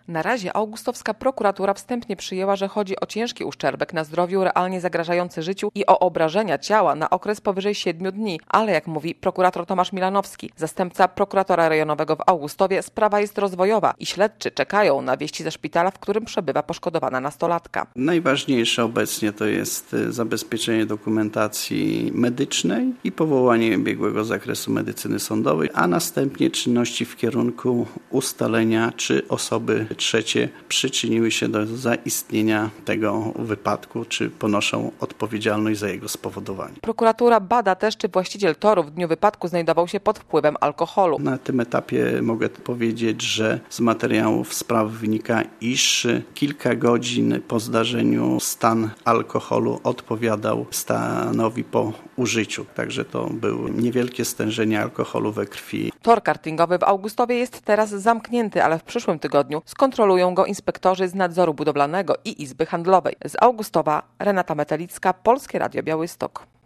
Na razie augustowska prokuratura wstępnie przyjęła, że chodzi o ciężki uszczerbek na zdrowiu realnie zagrażający życiu i o obrażenia ciała na okres powyżej 7 dni, ale jak mówi prokurator Tomasz Milanowski, zastępca prokuratora rejonowego w Augustowie, sprawa jest rozwojowa i śledczy czekają na wieści ze szpitala, w którym przebywa poszkodowana nastolatka. Najważniejsze obecnie to jest zabezpieczenie dokumentacji medycznej i powołanie biegłego z zakresu medycyny sądowej, a następnie czynności w kierunku ustalenia, czy osoby trzecie przyczyniły się do zaistnienia tego wypadku, czy ponoszą odpowiedzialność za jego spowodowanie. Prokuratura bada też, czy właściciel toru w dniu wypadku znajdował się pod wpływem alkoholu. Na tym etapie mogę powiedzieć, że z materiałów sprawy wynika, iż kilka godzin po zdarzeniu stan alkoholu odpowiadał stanowi po użyciu. Także to było niewielkie stężenie alkoholu we krwi. Tor kartingowy w Augustowie jest teraz zamknięty, ale w przyszłym tygodniu skontrolują go inspektorzy z nadzoru budowlanego i Izby Handlowej. Z Augustowa Renata Metelicka, Polskie Radio Białystok.